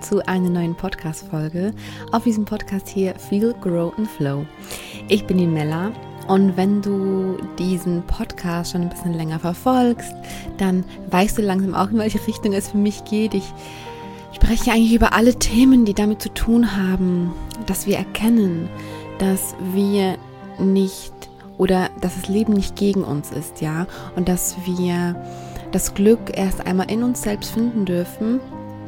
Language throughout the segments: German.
zu einer neuen Podcast-Folge auf diesem Podcast hier Feel, Grow and Flow. Ich bin die Mella und wenn du diesen Podcast schon ein bisschen länger verfolgst, dann weißt du langsam auch, in welche Richtung es für mich geht. Ich spreche eigentlich über alle Themen, die damit zu tun haben, dass wir erkennen, dass wir nicht oder dass das Leben nicht gegen uns ist, ja, und dass wir das Glück erst einmal in uns selbst finden dürfen,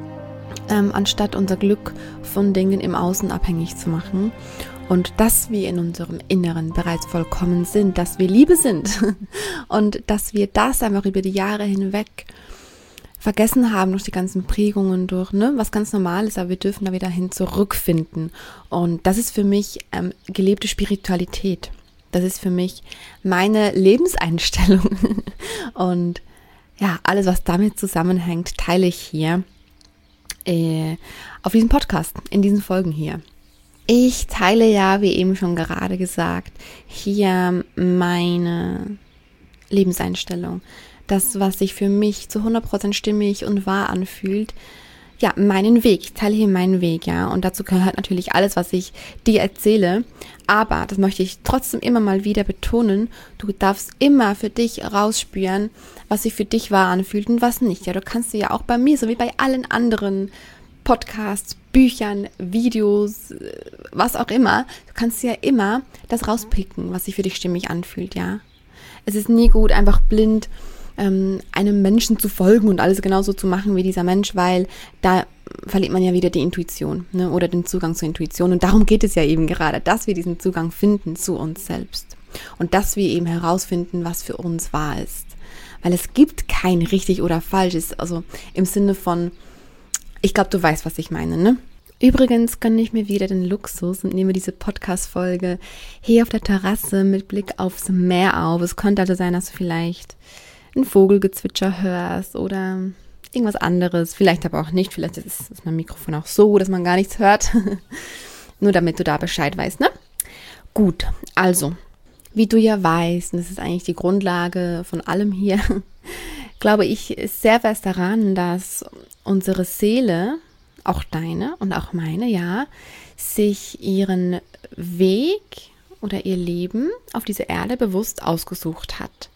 anstatt unser Glück von Dingen im Außen abhängig zu machen, und dass wir in unserem Inneren bereits vollkommen sind, dass wir Liebe sind und dass wir das einfach über die Jahre hinweg vergessen haben durch die ganzen Prägungen, durch was ganz normal ist, aber wir dürfen da wieder hin zurückfinden. Und das ist für mich gelebte Spiritualität. Das ist für mich meine Lebenseinstellung. Und ja, alles, was damit zusammenhängt, teile ich hier auf diesem Podcast, in diesen Folgen hier. Ich teile ja, wie eben schon gerade gesagt, hier meine Lebenseinstellung. Das, was sich für mich zu 100% stimmig und wahr anfühlt. Ja, meinen Weg. Ich teile hier meinen Weg, ja. Und dazu gehört natürlich alles, was ich dir erzähle. Aber, das möchte ich trotzdem immer mal wieder betonen, du darfst immer für dich rausspüren, was sich für dich wahr anfühlt und was nicht. Ja, du kannst ja auch bei mir, so wie bei allen anderen Podcasts, Büchern, Videos, was auch immer, du kannst ja immer das rauspicken, was sich für dich stimmig anfühlt, ja. Es ist nie gut, einfach blind einem Menschen zu folgen und alles genauso zu machen wie dieser Mensch, weil da verliert man ja wieder die Intuition, oder den Zugang zur Intuition. Und darum geht es ja eben gerade, dass wir diesen Zugang finden zu uns selbst und dass wir eben herausfinden, was für uns wahr ist. Weil es gibt kein richtig oder falsch, also im Sinne von, ich glaube, du weißt, was ich meine, ne? Übrigens gönne ich mir wieder den Luxus und nehme diese Podcast-Folge hier auf der Terrasse mit Blick aufs Meer auf. Es könnte also sein, dass du vielleicht ein Vogelgezwitscher hörst oder irgendwas anderes. Vielleicht aber auch nicht. Vielleicht ist mein Mikrofon auch so, dass man gar nichts hört. Nur damit du da Bescheid weißt, ne? Gut, also, wie du ja weißt, und das ist eigentlich die Grundlage von allem hier, glaube ich sehr fest daran, dass unsere Seele, auch deine und auch meine, ja, sich ihren Weg oder ihr Leben auf dieser Erde bewusst ausgesucht hat,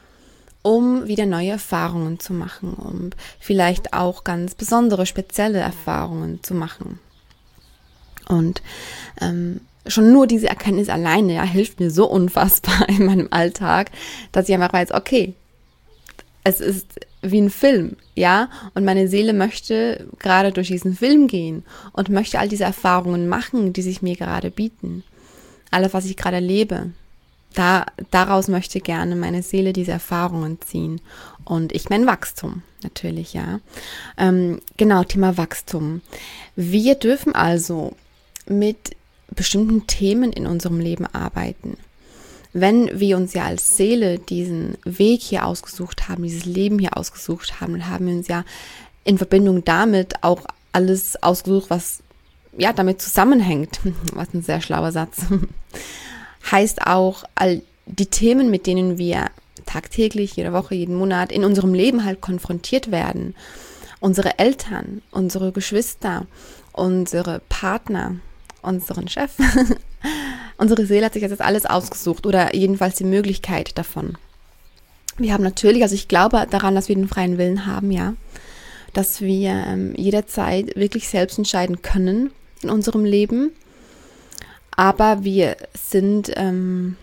um wieder neue Erfahrungen zu machen, um vielleicht auch ganz besondere, spezielle Erfahrungen zu machen. Und schon nur diese Erkenntnis alleine, ja, hilft mir so unfassbar in meinem Alltag, dass ich einfach weiß, okay, es ist wie ein Film, ja, und meine Seele möchte gerade durch diesen Film gehen und möchte all diese Erfahrungen machen, die sich mir gerade bieten. Alles, was ich gerade erlebe. Daraus möchte gerne meine Seele diese Erfahrungen ziehen. Und ich mein Wachstum, natürlich, ja. Genau, Thema Wachstum. Wir dürfen also mit bestimmten Themen in unserem Leben arbeiten. Wenn wir uns ja als Seele diesen Weg hier ausgesucht haben, dieses Leben hier ausgesucht haben, dann haben wir uns ja in Verbindung damit auch alles ausgesucht, was ja damit zusammenhängt. Was ein sehr schlauer Satz. Heißt auch, all die Themen, mit denen wir tagtäglich, jede Woche, jeden Monat in unserem Leben halt konfrontiert werden. Unsere Eltern, unsere Geschwister, unsere Partner, unseren Chef. Unsere Seele hat sich das alles ausgesucht oder jedenfalls die Möglichkeit davon. Wir haben natürlich, also ich glaube daran, dass wir den freien Willen haben, ja, dass wir jederzeit wirklich selbst entscheiden können in unserem Leben. Aber wir können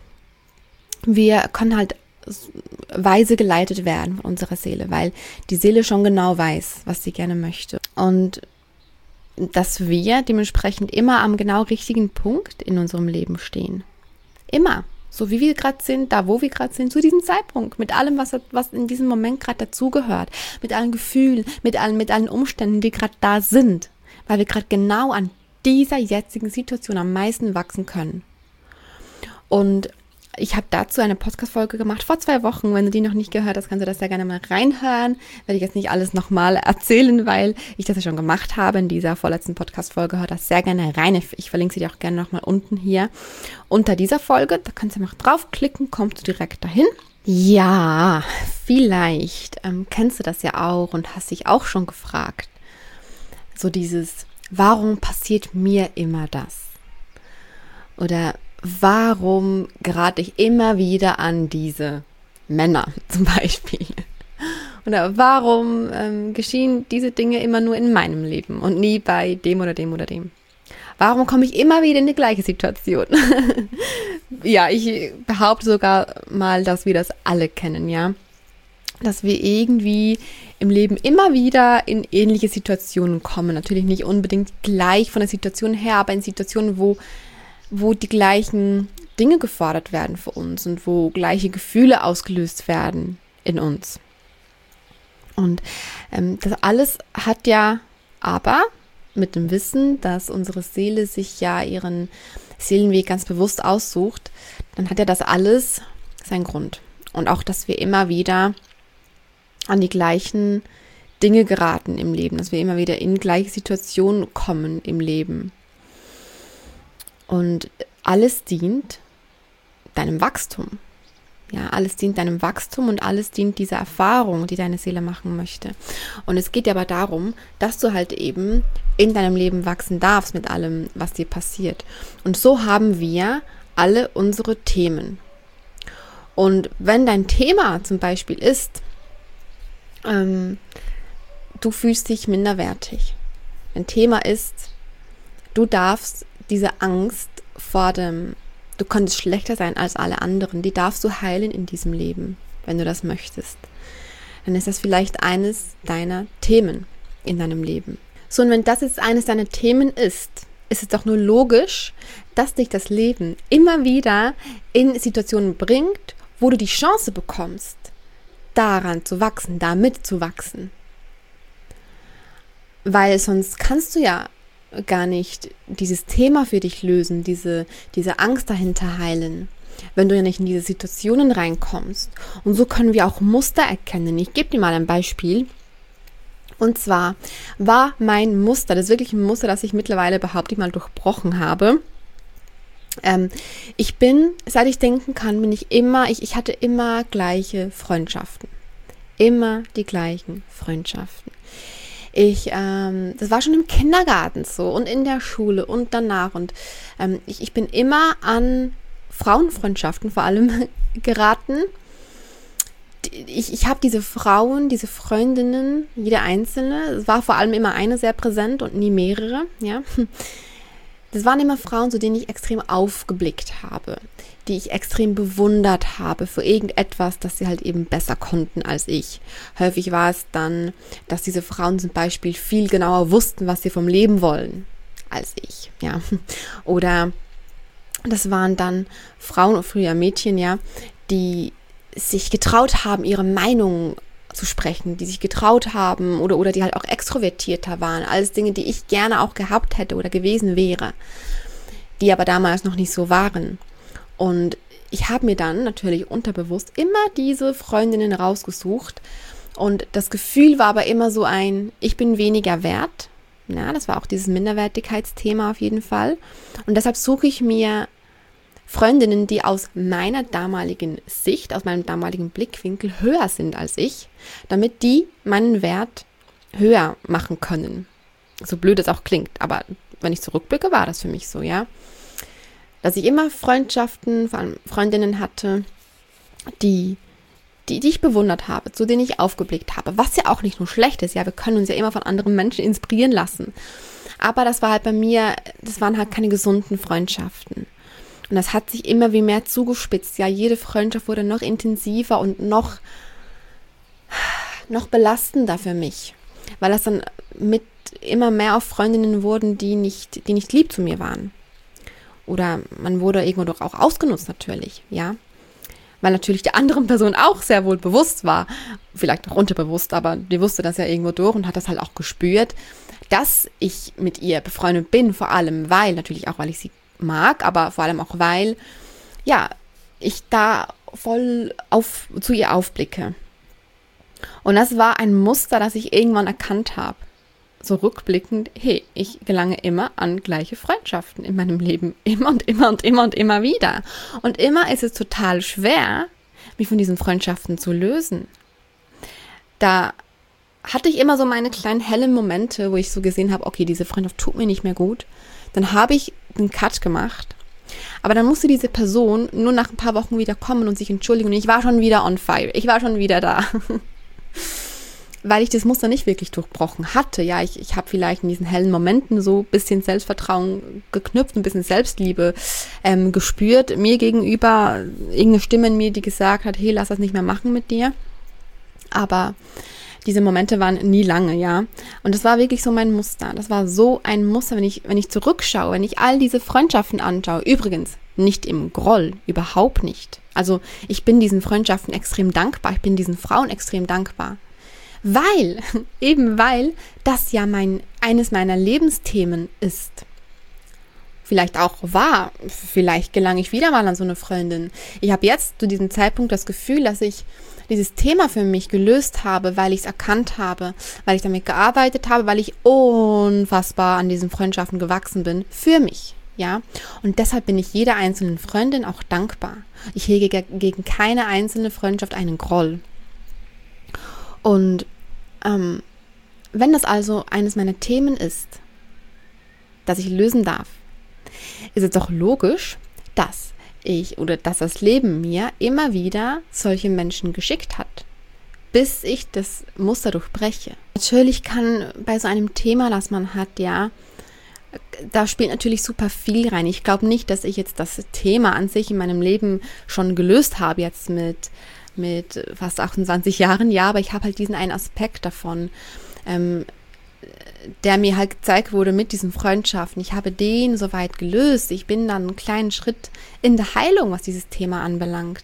halt weise geleitet werden von unserer Seele, weil die Seele schon genau weiß, was sie gerne möchte. Und dass wir dementsprechend immer am genau richtigen Punkt in unserem Leben stehen. Immer. So wie wir gerade sind, da wo wir gerade sind, zu diesem Zeitpunkt, mit allem, was in diesem Moment gerade dazugehört, mit allen Gefühlen, mit allen Umständen, die gerade da sind, weil wir gerade genau an dieser jetzigen Situation am meisten wachsen können. Und ich habe dazu eine Podcast-Folge gemacht vor 2 Wochen. Wenn du die noch nicht gehört hast, kannst du das sehr gerne mal reinhören. Werde ich jetzt nicht alles nochmal erzählen, weil ich das ja schon gemacht habe in dieser vorletzten Podcast-Folge. Hör das sehr gerne rein. Ich verlinke sie dir auch gerne nochmal unten hier unter dieser Folge. Da kannst du mal draufklicken, kommst du direkt dahin. Ja, vielleicht kennst du das ja auch und hast dich auch schon gefragt. So dieses, warum passiert mir immer das? Oder warum gerate ich immer wieder an diese Männer zum Beispiel? Oder warum geschehen diese Dinge immer nur in meinem Leben und nie bei dem oder dem oder dem? Warum komme ich immer wieder in die gleiche Situation? Ja, ich behaupte sogar mal, dass wir das alle kennen, ja. Dass wir irgendwie im Leben immer wieder in ähnliche Situationen kommen. Natürlich nicht unbedingt gleich von der Situation her, aber in Situationen, wo die gleichen Dinge gefordert werden für uns und wo gleiche Gefühle ausgelöst werden in uns. Und das alles hat ja aber mit dem Wissen, dass unsere Seele sich ja ihren Seelenweg ganz bewusst aussucht, dann hat ja das alles seinen Grund. Und auch, dass wir immer wieder an die gleichen Dinge geraten im Leben, dass wir immer wieder in gleiche Situationen kommen im Leben. Und alles dient deinem Wachstum. Ja, alles dient deinem Wachstum und alles dient dieser Erfahrung, die deine Seele machen möchte. Und es geht aber darum, dass du halt eben in deinem Leben wachsen darfst mit allem, was dir passiert. Und so haben wir alle unsere Themen. Und wenn dein Thema zum Beispiel ist, du fühlst dich minderwertig. Dein Thema ist, du darfst diese Angst vor dem du könntest schlechter sein als alle anderen, die darfst du heilen in diesem Leben, wenn du das möchtest. Dann ist das vielleicht eines deiner Themen in deinem Leben. So, und wenn das jetzt eines deiner Themen ist es doch nur logisch, dass dich das Leben immer wieder in Situationen bringt, wo du die Chance bekommst, daran zu wachsen, damit zu wachsen. Weil sonst kannst du ja gar nicht dieses Thema für dich lösen, diese Angst dahinter heilen, wenn du ja nicht in diese Situationen reinkommst. Und so können wir auch Muster erkennen. Ich gebe dir mal ein Beispiel. Und zwar war mein Muster, das ist wirklich ein Muster, das ich mittlerweile, behaupte ich mal, durchbrochen habe. Ich bin, seit ich denken kann, ich hatte immer gleiche Freundschaften. Immer die gleichen Freundschaften. Das war schon im Kindergarten so und in der Schule und danach und ich bin immer an Frauenfreundschaften vor allem geraten. Ich habe diese Frauen, diese Freundinnen, jede einzelne, es war vor allem immer eine sehr präsent und nie mehrere, ja. Das waren immer Frauen, zu denen ich extrem aufgeblickt habe, die ich extrem bewundert habe für irgendetwas, das sie halt eben besser konnten als ich. Häufig war es dann, dass diese Frauen zum Beispiel viel genauer wussten, was sie vom Leben wollen, als ich, ja. Oder das waren dann Frauen, früher Mädchen, ja, die sich getraut haben, ihre Meinung zu sprechen, die sich getraut haben oder die halt auch extrovertierter waren. Alles Dinge, die ich gerne auch gehabt hätte oder gewesen wäre, die aber damals noch nicht so waren. Und ich habe mir dann natürlich unterbewusst immer diese Freundinnen rausgesucht und das Gefühl war aber immer so ich bin weniger wert. Ja, das war auch dieses Minderwertigkeitsthema auf jeden Fall. Und deshalb suche ich mir Freundinnen, die aus meiner damaligen Sicht, aus meinem damaligen Blickwinkel höher sind als ich, damit die meinen Wert höher machen können. So blöd es auch klingt, aber wenn ich zurückblicke, war das für mich so, ja. Dass ich immer Freundschaften, vor allem Freundinnen hatte, die ich bewundert habe, zu denen ich aufgeblickt habe, was ja auch nicht nur schlecht ist, ja, wir können uns ja immer von anderen Menschen inspirieren lassen. Aber das war halt bei mir, das waren halt keine gesunden Freundschaften. Und das hat sich immer wie mehr zugespitzt. Ja, jede Freundschaft wurde noch intensiver und noch belastender für mich. Weil das dann mit immer mehr auf Freundinnen wurden, die nicht lieb zu mir waren. Oder man wurde irgendwo doch auch ausgenutzt natürlich, ja. Weil natürlich der anderen Person auch sehr wohl bewusst war, vielleicht auch unterbewusst, aber die wusste das ja irgendwo durch und hat das halt auch gespürt, dass ich mit ihr befreundet bin, vor allem weil ich sie mag, aber vor allem auch weil, ja, ich da voll zu ihr aufblicke. Und das war ein Muster, das ich irgendwann erkannt habe. So rückblickend, hey, ich gelange immer an gleiche Freundschaften in meinem Leben. Immer und immer und immer und immer wieder. Und immer ist es total schwer, mich von diesen Freundschaften zu lösen. Da hatte ich immer so meine kleinen hellen Momente, wo ich so gesehen habe, okay, diese Freundschaft tut mir nicht mehr gut. Dann habe ich einen Cut gemacht. Aber dann musste diese Person nur nach ein paar Wochen wieder kommen und sich entschuldigen. Und ich war schon wieder on fire. Ich war schon wieder da. Weil ich das Muster nicht wirklich durchbrochen hatte. Ja, ich habe vielleicht in diesen hellen Momenten so ein bisschen Selbstvertrauen geknüpft, ein bisschen Selbstliebe gespürt. Mir gegenüber irgendeine Stimme in mir, die gesagt hat, hey, lass das nicht mehr machen mit dir. Aber diese Momente waren nie lange, ja. Und das war wirklich so mein Muster. Das war so ein Muster, wenn ich zurückschaue, wenn ich all diese Freundschaften anschaue. Übrigens, nicht im Groll, überhaupt nicht. Also ich bin diesen Freundschaften extrem dankbar. Ich bin diesen Frauen extrem dankbar. Weil das ja eines meiner Lebensthemen ist. Vielleicht auch war, vielleicht gelange ich wieder mal an so eine Freundin. Ich habe jetzt zu diesem Zeitpunkt das Gefühl, dass ich dieses Thema für mich gelöst habe, weil ich es erkannt habe, weil ich damit gearbeitet habe, weil ich unfassbar an diesen Freundschaften gewachsen bin, für mich, ja. Und deshalb bin ich jeder einzelnen Freundin auch dankbar. Ich hege gegen keine einzelne Freundschaft einen Groll. Und wenn das also eines meiner Themen ist, das ich lösen darf, ist es doch logisch, dass das Leben mir immer wieder solche Menschen geschickt hat, bis ich das Muster durchbreche. Natürlich kann bei so einem Thema, das man hat, ja, da spielt natürlich super viel rein. Ich glaube nicht, dass ich jetzt das Thema an sich in meinem Leben schon gelöst habe, jetzt mit fast 28 Jahren, ja, aber ich habe halt diesen einen Aspekt davon, der mir halt gezeigt wurde mit diesen Freundschaften. Ich habe den soweit gelöst. Ich bin dann einen kleinen Schritt in der Heilung, was dieses Thema anbelangt.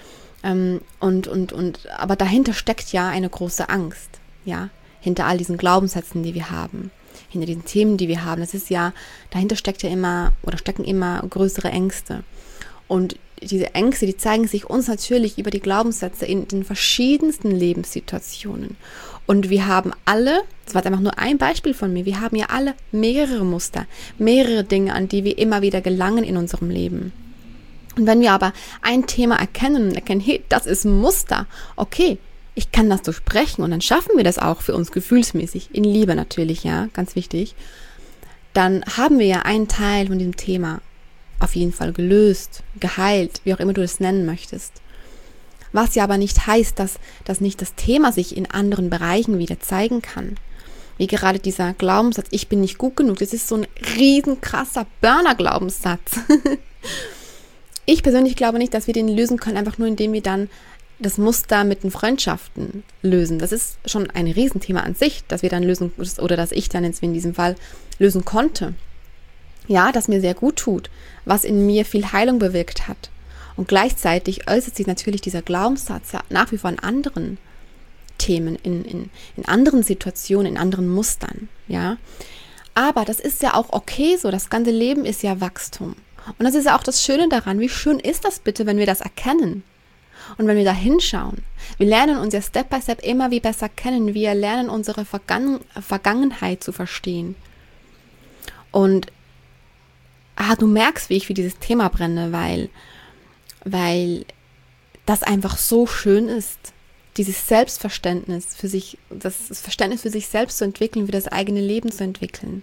Aber dahinter steckt ja eine große Angst, ja, hinter all diesen Glaubenssätzen, die wir haben, hinter diesen Themen, die wir haben. Das ist ja, dahinter stecken immer größere Ängste. Und diese Ängste, die zeigen sich uns natürlich über die Glaubenssätze in den verschiedensten Lebenssituationen. Und wir haben alle, das war jetzt einfach nur ein Beispiel von mir, wir haben ja alle mehrere Muster, mehrere Dinge, an die wir immer wieder gelangen in unserem Leben. Und wenn wir aber ein Thema erkennen, hey, das ist ein Muster, okay, ich kann das durchbrechen und dann schaffen wir das auch für uns gefühlsmäßig, in Liebe natürlich, ja, ganz wichtig, dann haben wir ja einen Teil von diesem Thema auf jeden Fall gelöst, geheilt, wie auch immer du es nennen möchtest. Was ja aber nicht heißt, dass nicht das Thema sich in anderen Bereichen wieder zeigen kann. Wie gerade dieser Glaubenssatz, ich bin nicht gut genug, das ist so ein riesen krasser Burner-Glaubenssatz. Ich persönlich glaube nicht, dass wir den lösen können, einfach nur indem wir dann das Muster mit den Freundschaften lösen. Das ist schon ein Riesenthema an sich, dass wir dann lösen, oder dass ich dann jetzt in diesem Fall lösen konnte. Ja, das mir sehr gut tut, was in mir viel Heilung bewirkt hat. Und gleichzeitig äußert sich natürlich dieser Glaubenssatz ja nach wie vor in anderen Themen, in anderen Situationen, in anderen Mustern, ja. Aber das ist ja auch okay so, das ganze Leben ist ja Wachstum. Und das ist ja auch das Schöne daran, wie schön ist das bitte, wenn wir das erkennen und wenn wir da hinschauen. Wir lernen uns ja Step by Step immer wie besser kennen, wir lernen unsere Vergangenheit zu verstehen. Und du merkst, wie ich für dieses Thema brenne, weil das einfach so schön ist, dieses Selbstverständnis für sich, das Verständnis für sich selbst zu entwickeln, für das eigene Leben zu entwickeln.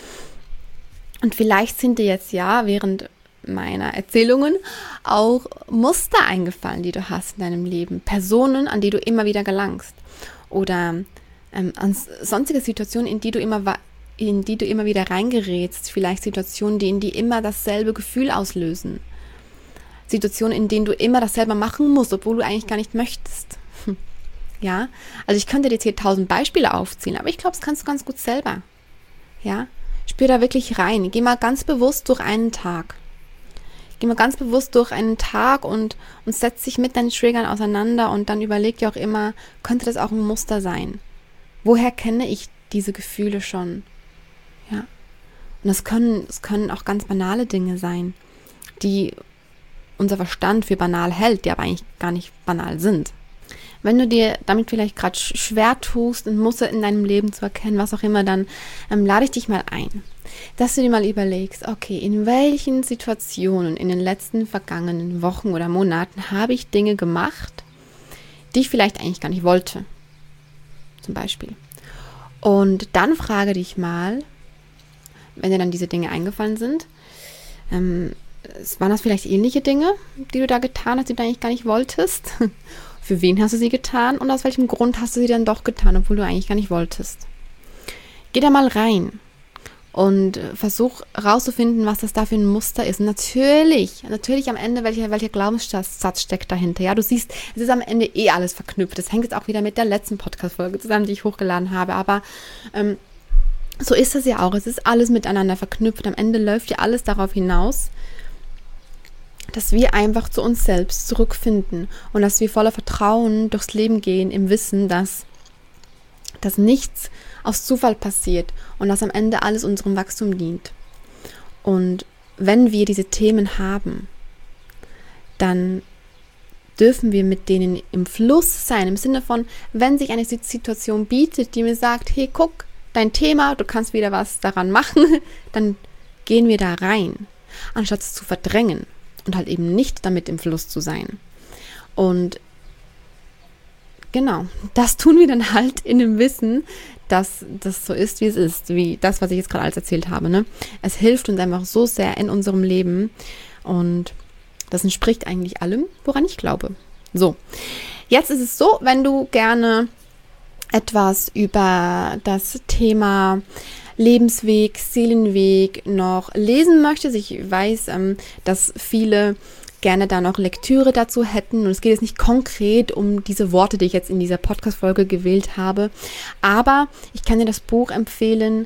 Und vielleicht sind dir jetzt ja während meiner Erzählungen auch Muster eingefallen, die du hast in deinem Leben, Personen, an die du immer wieder gelangst oder an sonstige Situationen, in die du immer wieder reingerätst, vielleicht Situationen, die in dir immer dasselbe Gefühl auslösen. Situationen, in denen du immer dasselbe machen musst, obwohl du eigentlich gar nicht möchtest. Ja, also ich könnte dir jetzt hier 1000 Beispiele aufzählen, aber ich glaube, das kannst du ganz gut selber. Ja, spür da wirklich rein. Geh mal ganz bewusst durch einen Tag. Geh mal ganz bewusst durch einen Tag und setz dich mit deinen Triggern auseinander und dann überleg dir auch immer, könnte das auch ein Muster sein? Woher kenne ich diese Gefühle schon? Ja. Und es können auch ganz banale Dinge sein, die unser Verstand für banal hält, die aber eigentlich gar nicht banal sind. Wenn du dir damit vielleicht gerade schwer tust, ein Muster in deinem Leben zu erkennen, was auch immer, dann lade ich dich mal ein, dass du dir mal überlegst, okay, in welchen Situationen in den letzten vergangenen Wochen oder Monaten habe ich Dinge gemacht, die ich vielleicht eigentlich gar nicht wollte. zum Beispiel. Und dann frage dich mal, wenn dir dann diese Dinge eingefallen sind, waren das vielleicht ähnliche Dinge, die du da getan hast, die du eigentlich gar nicht wolltest? Für wen hast du sie getan und aus welchem Grund hast du sie dann doch getan, obwohl du eigentlich gar nicht wolltest? Geh da mal rein und versuch rauszufinden, was das da für ein Muster ist. Und natürlich am Ende, welcher Glaubenssatz steckt dahinter. Ja, du siehst, es ist am Ende alles verknüpft. Das hängt jetzt auch wieder mit der letzten Podcast-Folge zusammen, die ich hochgeladen habe. Aber so ist es ja auch. Es ist alles miteinander verknüpft. Am Ende läuft ja alles darauf hinaus, dass wir einfach zu uns selbst zurückfinden und dass wir voller Vertrauen durchs Leben gehen, im Wissen, dass nichts aus Zufall passiert und dass am Ende alles unserem Wachstum dient. Und wenn wir diese Themen haben, dann dürfen wir mit denen im Fluss sein, im Sinne von, wenn sich eine Situation bietet, die mir sagt, hey, guck, dein Thema, du kannst wieder was daran machen, dann gehen wir da rein, anstatt es zu verdrängen und halt eben nicht damit im Fluss zu sein. Und genau, das tun wir dann halt in dem Wissen, dass das so ist, wie es ist, wie das, was ich jetzt gerade alles erzählt habe. Ne? Es hilft uns einfach so sehr in unserem Leben und das entspricht eigentlich allem, woran ich glaube. So, jetzt ist es so, wenn du gerne etwas über das Thema Lebensweg, Seelenweg noch lesen möchtest. Ich weiß, dass viele gerne da noch Lektüre dazu hätten. Und es geht jetzt nicht konkret um diese Worte, die ich jetzt in dieser Podcast-Folge gewählt habe. Aber ich kann dir das Buch empfehlen,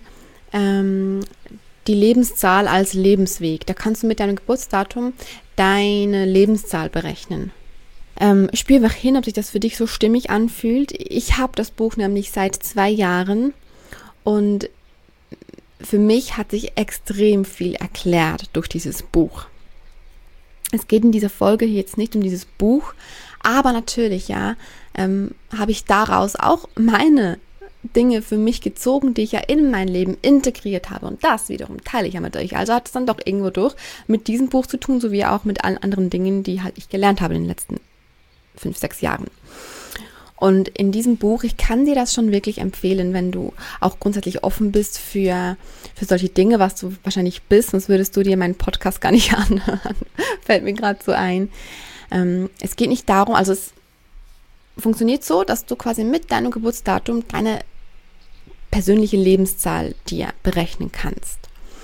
Die Lebenszahl als Lebensweg. Da kannst du mit deinem Geburtsdatum deine Lebenszahl berechnen. Spür einfach hin, ob sich das für dich so stimmig anfühlt. Ich habe das Buch nämlich seit 2 Jahren und für mich hat sich extrem viel erklärt durch dieses Buch. Es geht in dieser Folge hier jetzt nicht um dieses Buch, aber natürlich, ja, habe ich daraus auch meine Dinge für mich gezogen, die ich ja in mein Leben integriert habe. Und das wiederum teile ich ja mit euch. Also hat es dann doch irgendwo durch mit diesem Buch zu tun, sowie auch mit allen anderen Dingen, die halt ich gelernt habe in den letzten 5-6 Jahren. Und in diesem Buch, ich kann dir das schon wirklich empfehlen, wenn du auch grundsätzlich offen bist für solche Dinge, was du wahrscheinlich bist, sonst würdest du dir meinen Podcast gar nicht anhören. Fällt mir gerade so ein. Es geht nicht darum, also es funktioniert so, dass du quasi mit deinem Geburtsdatum deine persönliche Lebenszahl dir berechnen kannst.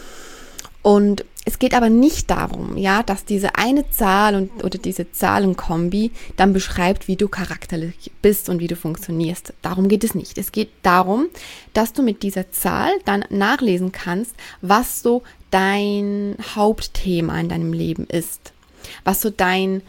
Und es geht aber nicht darum, ja, dass diese eine Zahl oder diese Zahlenkombi dann beschreibt, wie du charakterlich bist und wie du funktionierst. Darum geht es nicht. Es geht darum, dass du mit dieser Zahl dann nachlesen kannst, was so dein Hauptthema in deinem Leben ist. Was so deine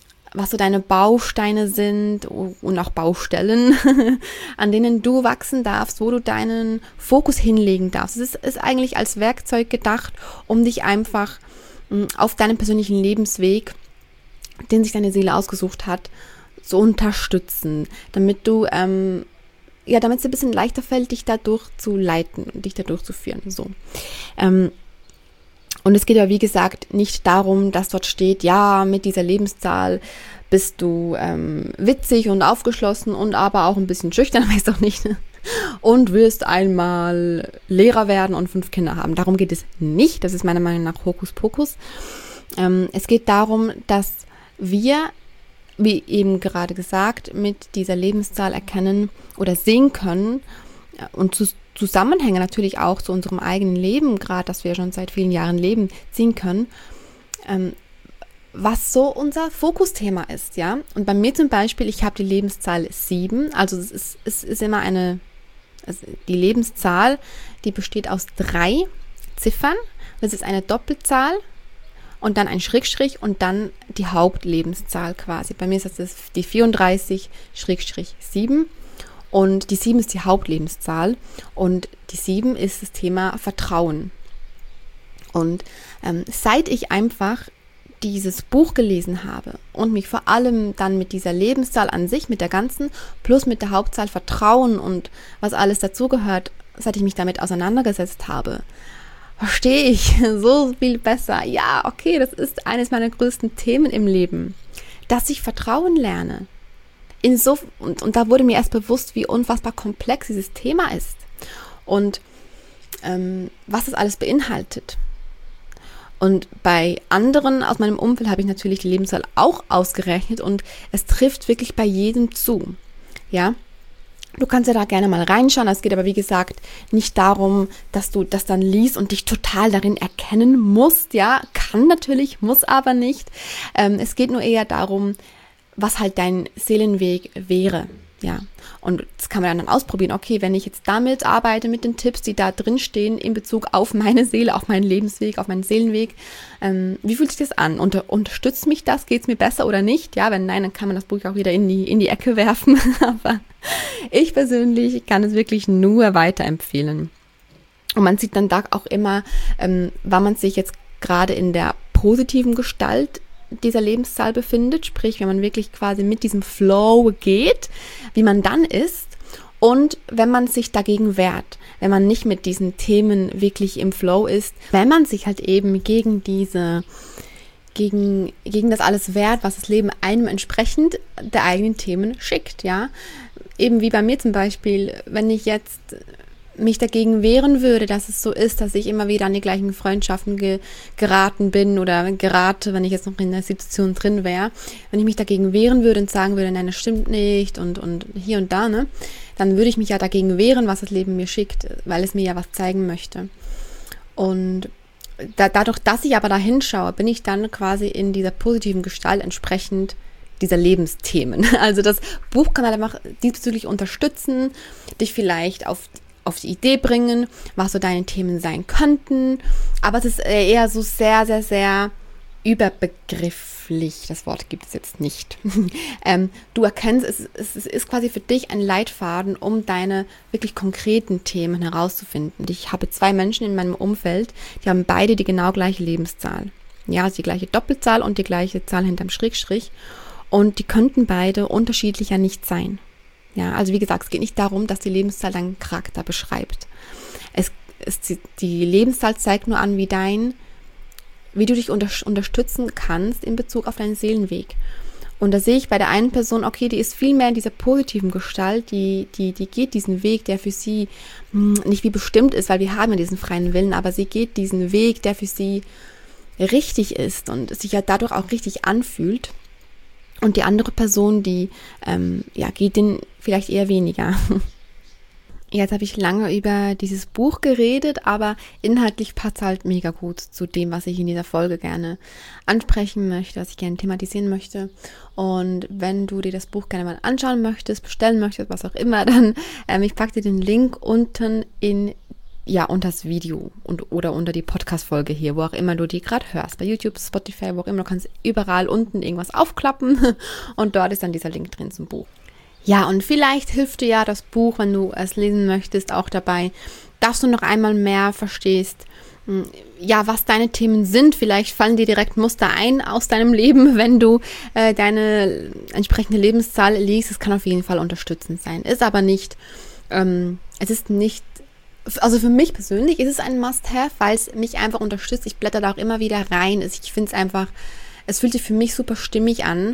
Bausteine sind und auch Baustellen, an denen du wachsen darfst, wo du deinen Fokus hinlegen darfst. Es ist eigentlich als Werkzeug gedacht, um dich einfach auf deinem persönlichen Lebensweg, den sich deine Seele ausgesucht hat, zu unterstützen, damit du, damit es dir ein bisschen leichter fällt, dich dadurch zu leiten und dich dadurch zu führen. So. Und es geht ja, wie gesagt, nicht darum, dass dort steht, ja, mit dieser Lebenszahl bist du witzig und aufgeschlossen und aber auch ein bisschen schüchtern, weiß doch nicht, und wirst einmal Lehrer werden und 5 Kinder haben. Darum geht es nicht, das ist meiner Meinung nach Hokuspokus. Es geht darum, dass wir, wie eben gerade gesagt, mit dieser Lebenszahl erkennen oder sehen können und Zusammenhänge natürlich auch zu unserem eigenen Leben, gerade das wir schon seit vielen Jahren leben, ziehen können, was so unser Fokusthema ist, ja. Und bei mir zum Beispiel, ich habe die Lebenszahl 7, also es ist immer die Lebenszahl, die besteht aus 3 Ziffern, das ist eine Doppelzahl und dann ein Schrägstrich und dann die Hauptlebenszahl quasi. Bei mir ist das die 34-7. Und die 7 ist die Hauptlebenszahl und die 7 ist das Thema Vertrauen. Und seit ich einfach dieses Buch gelesen habe und mich vor allem dann mit dieser Lebenszahl an sich, mit der ganzen, plus mit der Hauptzahl Vertrauen und was alles dazugehört, seit ich mich damit auseinandergesetzt habe, verstehe ich so viel besser. Ja, okay, das ist eines meiner größten Themen im Leben, dass ich Vertrauen lerne. und da wurde mir erst bewusst, wie unfassbar komplex dieses Thema ist und was das alles beinhaltet. Und bei anderen aus meinem Umfeld habe ich natürlich die Lebenszahl auch ausgerechnet und es trifft wirklich bei jedem zu. Ja, du kannst ja da gerne mal reinschauen. Es geht aber, wie gesagt, nicht darum, dass du das dann liest und dich total darin erkennen musst. Ja, kann natürlich, muss aber nicht. Es geht nur eher darum, was halt dein Seelenweg wäre. Ja, und das kann man dann ausprobieren. Okay, wenn ich jetzt damit arbeite, mit den Tipps, die da drin stehen, in Bezug auf meine Seele, auf meinen Lebensweg, auf meinen Seelenweg, wie fühlt sich das an? Unterstützt mich das? Geht es mir besser oder nicht? Ja, wenn nein, dann kann man das Buch auch wieder in die Ecke werfen. Aber ich persönlich kann es wirklich nur weiterempfehlen. Und man sieht dann da auch immer, wann man sich jetzt gerade in der positiven Gestalt dieser Lebenszahl befindet, sprich, wenn man wirklich quasi mit diesem Flow geht, wie man dann ist und wenn man sich dagegen wehrt, wenn man nicht mit diesen Themen wirklich im Flow ist, wenn man sich halt eben gegen das alles wehrt, was das Leben einem entsprechend der eigenen Themen schickt, ja. Eben wie bei mir zum Beispiel, wenn ich jetzt mich dagegen wehren würde, dass es so ist, dass ich immer wieder an die gleichen Freundschaften geraten bin oder gerate, wenn ich jetzt noch in der Situation drin wäre, wenn ich mich dagegen wehren würde und sagen würde, nein, das stimmt nicht und hier und da, ne, dann würde ich mich ja dagegen wehren, was das Leben mir schickt, weil es mir ja was zeigen möchte. Und dadurch, dass ich aber da hinschaue, bin ich dann quasi in dieser positiven Gestalt entsprechend dieser Lebensthemen. Also das Buch kann halt einfach diesbezüglich unterstützen, dich vielleicht auf die Idee bringen, was so deine Themen sein könnten. Aber es ist eher so sehr, sehr, sehr überbegrifflich. Das Wort gibt es jetzt nicht. Du erkennst, es ist quasi für dich ein Leitfaden, um deine wirklich konkreten Themen herauszufinden. Ich habe 2 Menschen in meinem Umfeld, die haben beide die genau gleiche Lebenszahl. Ja, also die gleiche Doppelzahl und die gleiche Zahl hinterm Schrägstrich. Und die könnten beide unterschiedlicher nicht sein. Ja, also wie gesagt, es geht nicht darum, dass die Lebenszahl deinen Charakter beschreibt. Die Lebenszahl zeigt nur an, wie du dich unterstützen kannst in Bezug auf deinen Seelenweg. Und da sehe ich bei der einen Person, okay, die ist viel mehr in dieser positiven Gestalt, die geht diesen Weg, der für sie nicht wie bestimmt ist, weil wir haben ja diesen freien Willen, aber sie geht diesen Weg, der für sie richtig ist und sich ja dadurch auch richtig anfühlt. Und die andere Person, die geht den vielleicht eher weniger. Jetzt habe ich lange über dieses Buch geredet, aber inhaltlich passt halt mega gut zu dem, was ich in dieser Folge gerne ansprechen möchte, was ich gerne thematisieren möchte. Und wenn du dir das Buch gerne mal anschauen möchtest, bestellen möchtest, was auch immer, dann ich packe dir den Link unten unter das Video oder unter die Podcast-Folge hier, wo auch immer du die gerade hörst, bei YouTube, Spotify, wo auch immer, du kannst überall unten irgendwas aufklappen und dort ist dann dieser Link drin zum Buch. Ja, und vielleicht hilft dir ja das Buch, wenn du es lesen möchtest, auch dabei, dass du noch einmal mehr verstehst, was deine Themen sind. Vielleicht fallen dir direkt Muster ein aus deinem Leben, wenn du deine entsprechende Lebenszahl liest. Es kann auf jeden Fall unterstützend sein. Ist aber nicht, also für mich persönlich ist es ein Must-Have, weil es mich einfach unterstützt. Ich blätter da auch immer wieder rein. Ich finde es einfach, es fühlt sich für mich super stimmig an.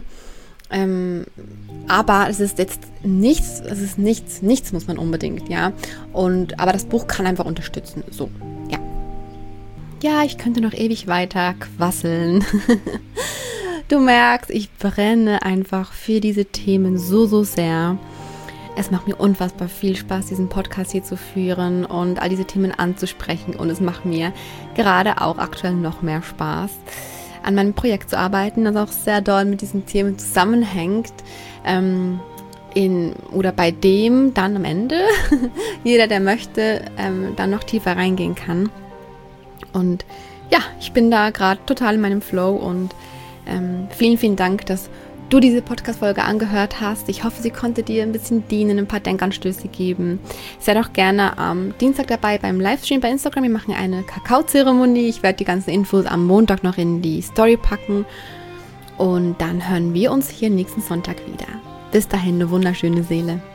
Aber es ist jetzt nichts muss man unbedingt, ja. Aber das Buch kann einfach unterstützen. So, ja. Ja, ich könnte noch ewig weiter quasseln. Du merkst, ich brenne einfach für diese Themen so, so sehr. Es macht mir unfassbar viel Spaß, diesen Podcast hier zu führen und all diese Themen anzusprechen. Und es macht mir gerade auch aktuell noch mehr Spaß, an meinem Projekt zu arbeiten, das auch sehr doll mit diesen Themen zusammenhängt. Oder bei dem dann am Ende jeder, der möchte, dann noch tiefer reingehen kann. Und ja, ich bin da gerade total in meinem Flow und vielen, vielen Dank, dass du diese Podcast-Folge angehört hast. Ich hoffe, sie konnte dir ein bisschen dienen, ein paar Denkanstöße geben. Sei doch gerne am Dienstag dabei beim Livestream bei Instagram. Wir machen eine Kakaozeremonie. Ich werde die ganzen Infos am Montag noch in die Story packen. Und dann hören wir uns hier nächsten Sonntag wieder. Bis dahin, eine wunderschöne Seele.